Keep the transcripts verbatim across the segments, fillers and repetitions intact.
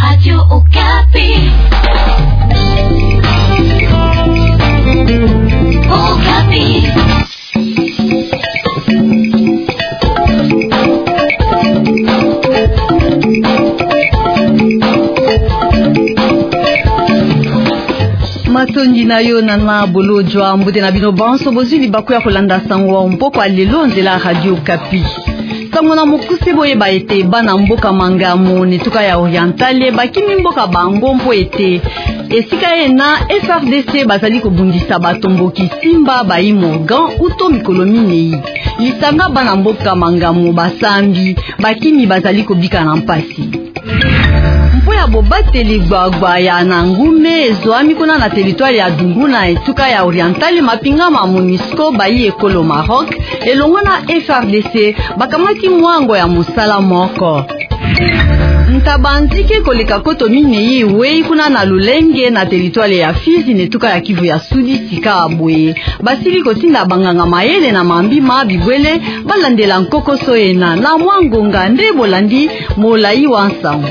Radio Okapi. Okapi. Matondi na yo nana bolojwa mbude na bino banso bozili bakuya kolanda sango wa mpoko alelo nzela Radio Okapi. Sango na mokuse boye ba ete bana mboka Mangamu netuka ya Orientale bakimi mboka bango mpo ete esika ena F R D C bazali kobundisa batomboki Simba bayi Morgan uto mikolo minei. Lisanga bana mboka Mangamu basambi bakimi bazali kobika na mpasi. Mpo ya bobateli gbagba ya Nangume ezoami kuna na teritwari ya Dungu na etuka ya Orientale mapinga ma MONUSCO bayi ekolo Maroc elongo na F R D C bakamaki mwango ya musala moko. Ntabanzike koleka koto minei wei kuna na Lulenge na teritwari ya Fizi netuka ya Kivu ya Sudi sika abwe. Basili kotinda banganga mayele na mambima bibwele balandela nkokoso ena na mwangonga nde bolandi molai wansango.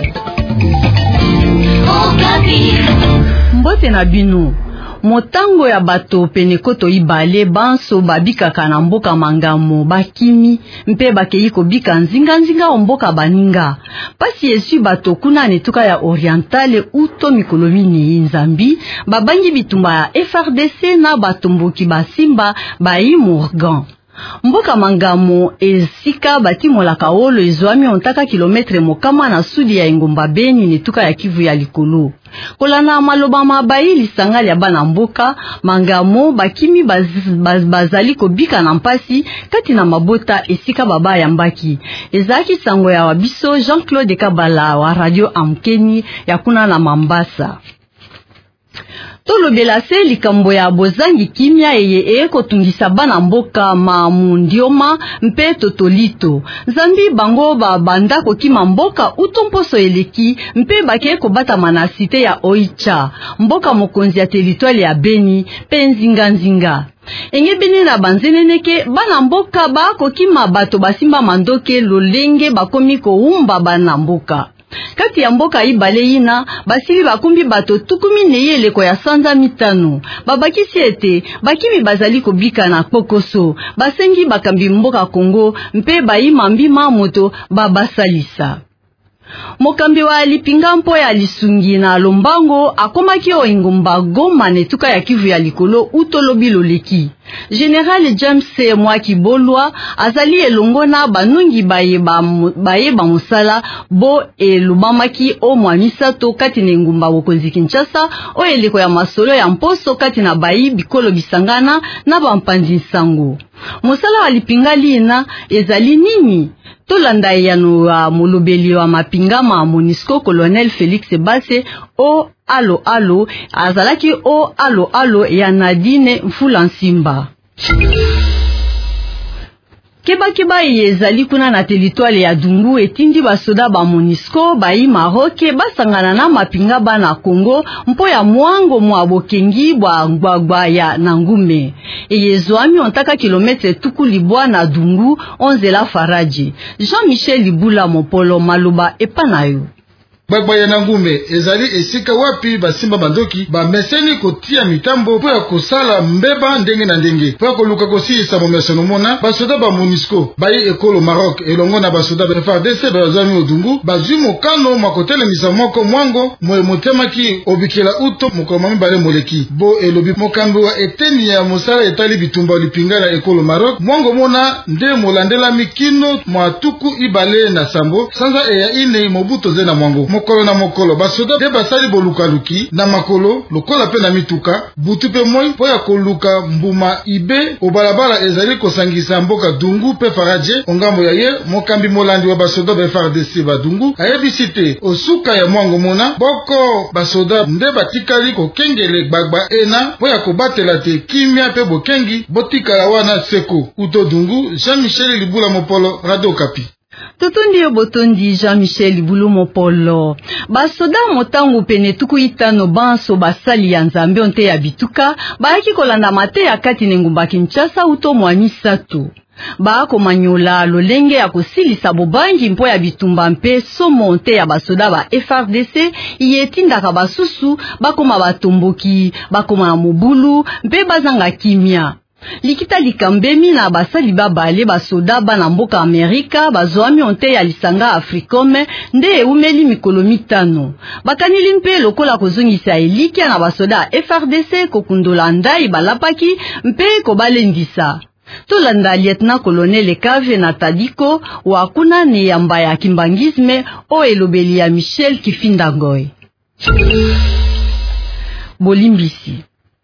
Mbote na bino motango ya bato pene koto ibale banso babikaka na mboka Mangamu bakimi mpe bakei kobika nzinga nzinga omboka baninga pasi esu bato kuna netuka ya Orientale uto mikolo minei nzambi babangi bitumba ya F R D C na batomboki basimba bayi Morgan. Mboka Mangamu esika batimolaka olo ezwami ontaka kilometre mokama na sudi ya engomba Beni netuka ya Kivu ya likolo. Kolana maloba mabayi lisanga ya bana mboka Mangamu bakimi baz, baz, bazali kobika na mpasi kati na mabota esika baba ya mbaki. Ezaki sango ya wabiso Jean-Claude Kabala wa Radio Amkeni ya kuna na Mambasa. Tolo belase likambo ya bozangi kimia eye eye kotungisa bana mboka mamundioma mpe totolito. Zambi bango ba banda kokima mboka utomposo eleki mpe bake kobata manasite ya Oicha. Mboka mokonzi ya teritwali ya Beni pe nzinga nzinga. Enge bene na banzeneneke bana mboka ba kokima bato basimba mandoke Lolenge bakomi koumba bana mboka. Kati ya mboka ibale ina basili bakumbi bato tukumi neyeleko ya sanza mitano. Babakisi ete bakimi bazali kobika na pokoso basengi bakambi mboka Kongo mpe bayi mambima moto babasalisa. Mokambi wa lipinga mpo ya lisungi na Lombango akomaki o ingomba Goma netuka ya Kivu ya likolo utolobi loleki. General James Mwaki Bolwa azali elongo na banungi bayeba bayeba musala bo elubamaki o mwamisato kati na ngumba bokonzi Kinshasa o eleko ya masolo ya mposo kati na bayi bikolo bisangana na bampanzi sango. Musala walipinga lina ezali nini? Tolanda yano wa molobeli wa mapinga ma MONUSCO Colonel Félix Basse o alo alo azalaki o alo alo ya Nadine Mfula Nsimba. Keba keba yezali kuna na teritwali ya Dungu etindi basoda ba MONUSCO bayi Maroc basangana na mapinga bana Kongo mpo ya mwango mwa bokengi bwa ngwagwa ya Nangume. Eyezwami ontaka kilometre tuku libwa na Dungu onzela Faraji. Jean-Michel Libula Mopolo maloba epanayo. Gbagba ya Nangume ezali esika wapi basimba bandoki ba meseni kotia mitambo po ya kosala mbeba ndenge na ndenge po ya koluka kosisa momesono mona basoda ba MONUSCO bayi ekolo Maroc elongo na basoda ba F R D C bazami odungu bazwi mokano makotele misa moko mwango moye motemaki obikela uto mokomami bale moleki bo elobi mokambi wa eteni ya mosala etali bitumba lipingala ekolo Maroc mwango mona nde molandela mikino mwatuku ibale na sambo sanza eya ine mobuto ze na mwango mokolo na mokolo basoda de basali boluka luki na makolo lokola pe na mituka butu pe moi po ya koluka mbuma ibe obalabala ezali kosangisa mboka Dungu pe Faraje ongambo ya ye mokambi molandi wa basoda ba F R D C badungu ayebisite osuka ya mwango mona boko basoda nde batikali kokengele gbagba ena po ya kobatela te kimia pe bokengi botikala wana seko uto Dungu. Jean-Michel Libula Mopolo, Radio Okapi. Totondi yo botondi Jean-Michel Libulu Mopolo. Basoda motangu pene tuku itano banso basali ya Nzambe onte ya bituka baaki kolanda mate ya kati ngumba Kinshasa uto mwa misatu. Ba komanyola lolenge ya kosilisa bobangi mpo ya bitumba mpe somo nte ya basoda ba F R D C iyetindaka basusu bakoma batomboki bakoma na mobulu mpe bazanga kimia. Likita likambemi na basali babale basoda bana mboka Amerika bazwami onte ya lisanga Africome nde eumeli mikolo mitano. Bakanili mpe lokola kozongisa elikia na basoda F R D C kokundola ndai balapaki mpe kobalendisa. Tolanda lieutenant colonel Kave na Tadiko wa kuna ni yamba ya kimbangisme o elobeli ya Michel Kifindangoy. Bolimbisi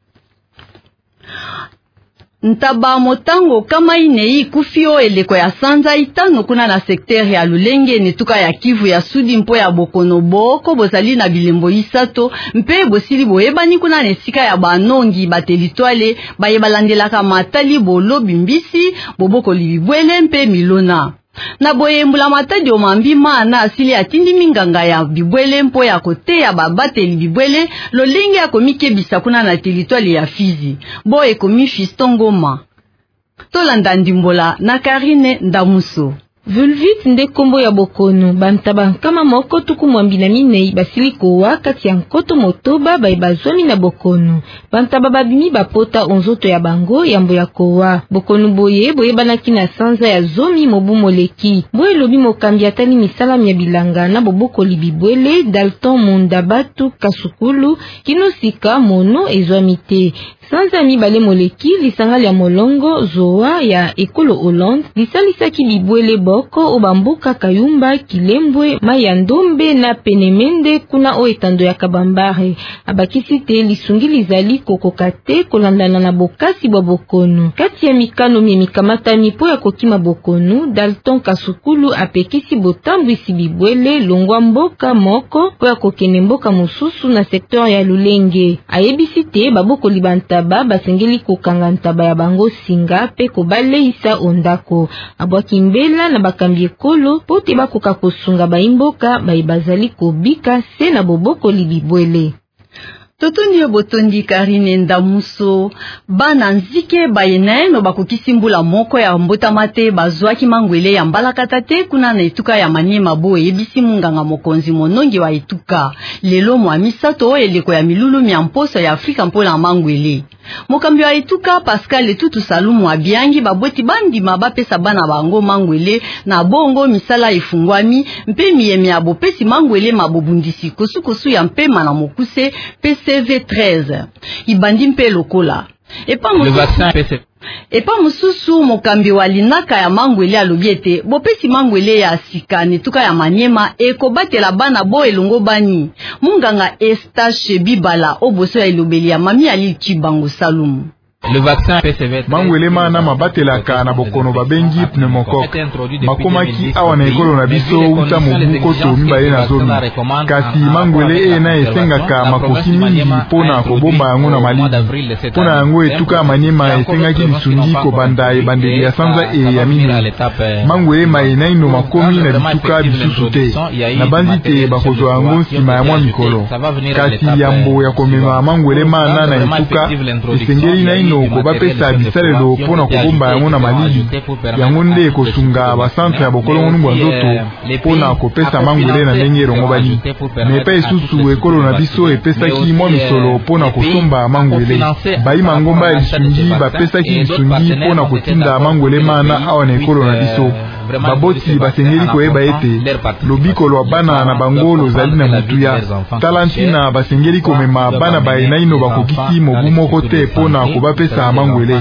Ntaba motango kama inei kufio eleko ya sanza itano kuna na sekteri ya Lulenge netuka ya Kivu ya Sudi mpo ya Bokono boko bozali na bilembo isato mpe bosili boyebani kuna nesika ya banongi batelitwale bayebalandelaka matali bolo bimbisi boboko libibwele mpe milona. Na boye mbula matadi omambima na asili atindi minganga ya bibwele mpo ya kote ya babateli bibwele lolenge ya komike bisakuna na teritwali ya Fizi. Boye komi Fistongoma. Tolanda ndimbola na Karine Ndamuso. Vulvit nde kombo ya Bokono bantaba kama moko tuku mwambi na minei basili kowa kati ya nkoto motoba bai bazwami na Bokono. Bantaba babimi bapota onzoto ya bango yambo ya kowa. Bokono boye boye banaki na sanza ya zomi mobu moleki. Boye lobi mokambi atali misalami ya bilanga na boboko libibwele Dalton Mundabatu Kasukulu kinosika mono ezwamite. Sanza mibale moleki lisanga ya molongo zoa ya ekolo Hollande lisalisaki bibwele boko obambuka Kayumba Kilembwe Mayandombe na Penemende kuna o etando ya Kabambare. Abakisi te lisungi lizali kokokate kolandana na bokasi bwa Bokono. Kati ya mikano mie mikamata mipo ya kokima Bokono, Dalton Kasukulu apekisi botambwisi bibwele longwa mboka moko po ya kokene mboka mosusu na sektor ya Lulenge. Ayebisi te baboko libanta ba basengeli kokanga ntaba ya bango singa pe kobaleisa ondako. Abwaki mbela na bakambi ekolo pote bakoka kosunga baimboka baibazali kobika se na boboko libibwele. Totondi botondi Karine Ndamuso bana nzike bayenaye no bakokisimbula moko ya mbotamate bazwaki mangwele ya mbalakata te kuna na etuka ya Maniema bo ebisi munganga mokonzi monongi wa etuka lelo mwa misato eleko ya milulu mya mposo ya Afrika mpola mangwele. Mokambi wa etuka Pascal Etutu Salumu abiangi babweti bandima bapesa bana bango mangwele na bongo misala efungwami mpe miyemi ya bopesi mangwele mabobundisi kosukosu ya mpema na mokuse P C V treize. Ibandi mpe lokola. Epa mususu, epa mususu mokambi wa linaka ya mangwele alobiete bopesi mangwele ya sika netuka ya Maniema eko batela bana bo elongo bani. Munganga Estache Bibala oboso ya ilobeli ya Mami Ali Chibango Salumu. Le vaccin P C V mangwele mana mabatelaka na Bokono babengi pneumocoque makomaki awa na ekolo na biso uta mobuko to mibale na zomi kasi mangwele e na esengaka makoki mingi pona kobomba yango na malili pona yango etuka Maniema esengaki lisungi kobanda ebandeli ya sanza e ya mingi mangwele mai naino makomi na bituka bisusu te na banzi te bakozwa yango nsima ya mwa mikolo kasi yambo ya komema mangwele mana na etuka esengeli naino ko bapesa bisalelo pona kobomba yango na malili yango nde kosunga basantre ya bokolongo nungwa nzoto pona kopesa mangwele na ndenge erongo bali mepa esusu ekolo na biso epesaki mwa misolo pona kosomba mangwele bayi mangomba ya lisungi bapesaki lisungi pona kotinda mangwele mana awa na ekolo na biso baboti basengeli koyeba ete lobiko lwa bana na bango lozali na mutuya talantina basengeli komema bana baye naino bakokisi mobu moko te pona kobapesa mangwele.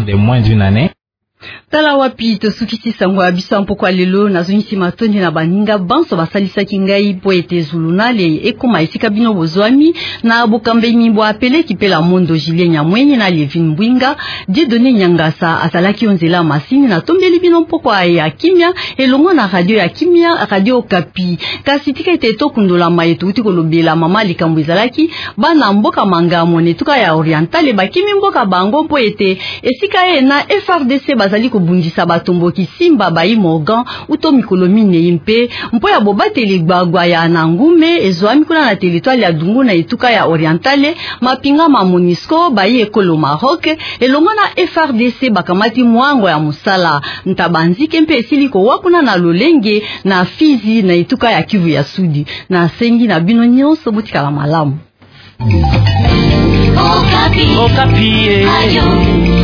Tala wapi tosukisi sango ya biso mpoko lelo nazongisi matondi na baninga banso basalisaki ngai po ete zulunale ekoma esika bino bozwami na bokambemi bo apele kipela mondo Julien Nyamwenyi na Levin Mbwinga Dieudonné Nyangasa asalaki onzela masini na tombeli bino mpoko ya kimia elongo na radio ya kimia radio Okapi kasi tika ete tokundola mayetu uti kolobela mama likambo ezalaki bana mboka manga monetuka ya orientale bakimi mboka bango po ete esika ye na F R D C bazali bazali kobundisa batomboki Simba bayi Morgan uto mikolo minei mpe mpo ya bobateli gbagwa ya Nangume ezwami kuna na territoire ya Dungu na etuka ya Orientale mapinga ma MONUSCO bayi ekolo Maroc elongo na F R D C bakamati mwango ya musala ntabanzike mpe esili ko wakuna na Lolenge na Fizi na etuka ya Kivu ya Sudi na sengi na bino nyonso butikala malamu. Okapi. Okapi. Ayo.